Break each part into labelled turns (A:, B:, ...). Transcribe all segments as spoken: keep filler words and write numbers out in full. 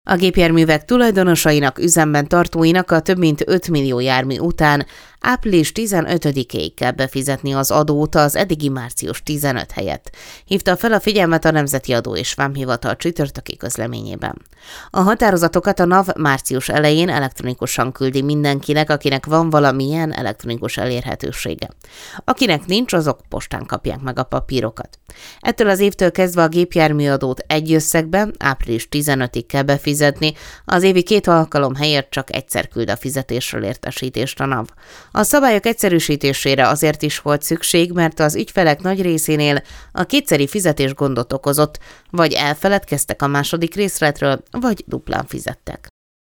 A: A gépjárművek tulajdonosainak, üzemben tartóinak a több mint öt millió jármű után április tizenötödikéig kell befizetni az adót az eddigi március tizenöt helyett, hívta fel a figyelmet a Nemzeti Adó és Vámhivatal csütörtöki közleményében. A határozatokat a NAV március elején elektronikusan küldi mindenkinek, akinek van valamilyen elektronikus elérhetősége. Akinek nincs, azok postán kapják meg a papírokat. Ettől az évtől kezdve a gépjárműadót egy összegben április tizenötödikéig kell befizetni, az évi két alkalom helyett csak egyszer küld a fizetésről értesítést a NAV. A szabályok egyszerűsítésére azért is volt szükség, mert az ügyfelek nagy részénél a kétszeri fizetés gondot okozott, vagy elfeledkeztek a második részletről, vagy duplán fizettek.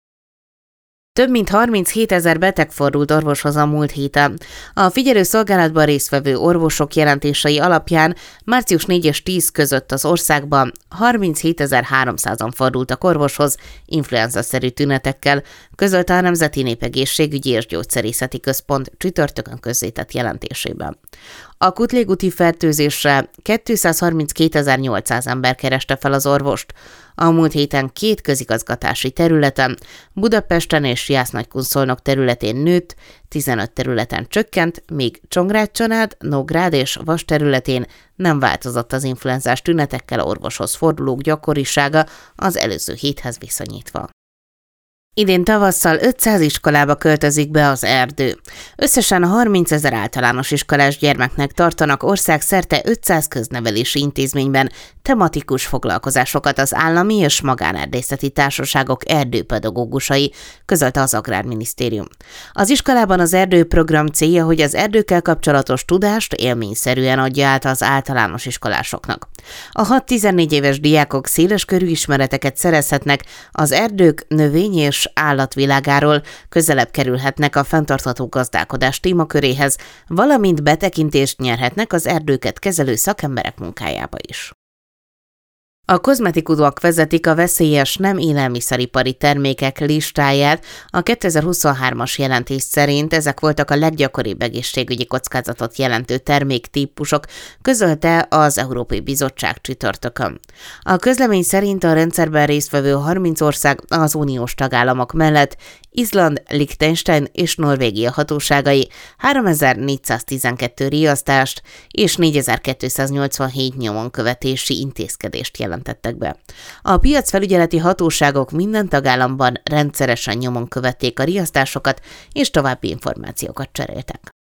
A: Több mint harminchétezer beteg fordult orvoshoz a múlt héten. A figyelőszolgálatban résztvevő orvosok jelentései alapján március negyedike és tíz között az országban harminchétezer-háromszázan fordultak orvoshoz influenza-szerű tünetekkel, közölte a Nemzeti Népegészségügyi és Gyógyszerészeti Központ csütörtökön közzétett jelentésében. Akut légúti fertőzésre kétszázharminckétezer-nyolcszáz ember kereste fel az orvost. A múlt héten két közigazgatási területen, Budapesten és Jász-Nagykun-Szolnok területén nőtt, tizenöt területen csökkent, míg Csongrád-Csanád, Nógrád és Vas területén nem változott az influenzás tünetekkel orvoshoz fordulók gyakorisága az előző héthez viszonyítva. Idén tavasszal ötszáz iskolába költözik be az erdő. Összesen harmincezer általános iskolás gyermeknek tartanak országszerte ötszáz köznevelési intézményben tematikus foglalkozásokat az állami és magánerdészeti társaságok erdőpedagógusai, közölte az Agrárminisztérium. Az iskolában az erdőprogram célja, hogy az erdőkkel kapcsolatos tudást élményszerűen adja át az általános iskolásoknak. A hat-tizennégy éves diákok széleskörű ismereteket szerezhetnek az erdők, növény és állatvilágáról, közelebb kerülhetnek a fenntartható gazdálkodás témaköréhez, valamint betekintést nyerhetnek az erdőket kezelő szakemberek munkájába is. A kozmetikumok vezetik a veszélyes nem élelmiszeripari termékek listáját. A kétezer-huszonhármas jelentés szerint ezek voltak a leggyakoribb egészségügyi kockázatot jelentő terméktípusok, közölte az Európai Bizottság csütörtökön. A közlemény szerint a rendszerben résztvevő harminc ország az uniós tagállamok mellett Izland, Liechtenstein és Norvégia hatóságai háromezer-négyszáztizenkettő riasztást és négyezer-kétszáznyolcvanhét nyomonkövetési intézkedést jelentettek be. A piacfelügyeleti hatóságok minden tagállamban rendszeresen nyomon követték a riasztásokat és további információkat cseréltek.